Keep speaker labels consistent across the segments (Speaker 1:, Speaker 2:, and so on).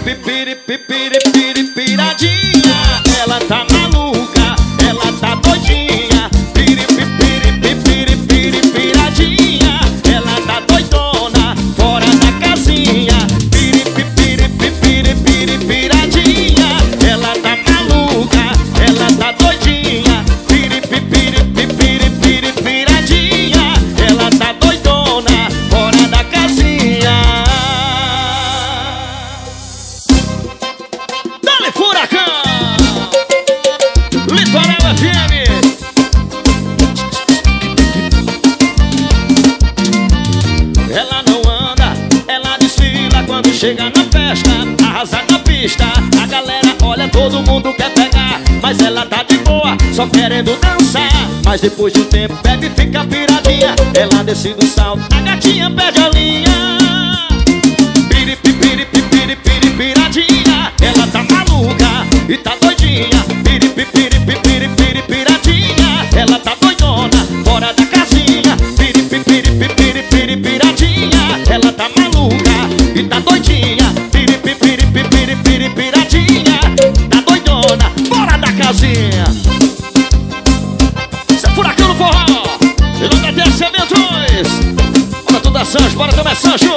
Speaker 1: Piradinha, ela tá maluca, ela tá doidinha. Piradinha, ela tá doidona, fora da casinha. Piradinha, ela tá maluca, ela tá doidinha. Piradinha, ela tá doidona, fora da casinha. Dale Furacão, Litoral FM. Ela não anda, ela desfila quando chega na festa, arrasa na pista. A galera olha, todo mundo quer pegar, mas ela tá de boa, só querendo dançar. Mas depois de um tempo bebe e fica piradinha. Ela desce do salto, a gatinha perde a linha. Piradinha, ela tá maluca e tá doidinha. Piradinha, ela tá doidona, fora da casinha. Piradinha, ela tá maluca e tá doidinha. Piradinha, tá doidona, fora da casinha. Isso é Furacão no forró. E não vai ter sementos. Bora tudo a Sancho, bora também Sancho.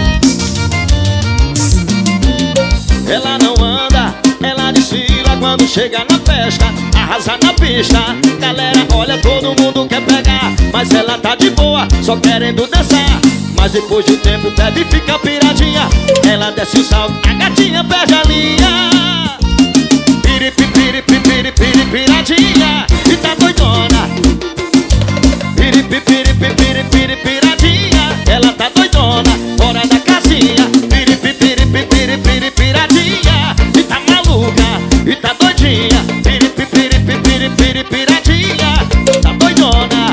Speaker 1: Ela não anda, ela desfila quando chega na festa, arrasa na pista. Galera olha, todo mundo quer pegar, mas ela tá de boa, só querendo dançar. Mas depois de um tempo bebe e fica piradinha. Ela desce o salto, a gatinha perde a linha. Piradinha, e tá doidona. Piradinha, ela tá doidona, fora da casinha. Piradinha, e tá maluca, e tá doidinha. Piradinha, tá doidona.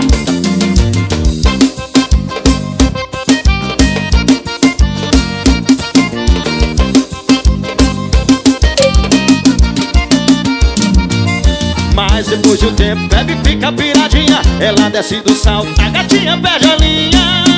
Speaker 1: Mas depois de um tempo bebe e fica piradinha. Ela desce do salto, a gatinha perde a linha.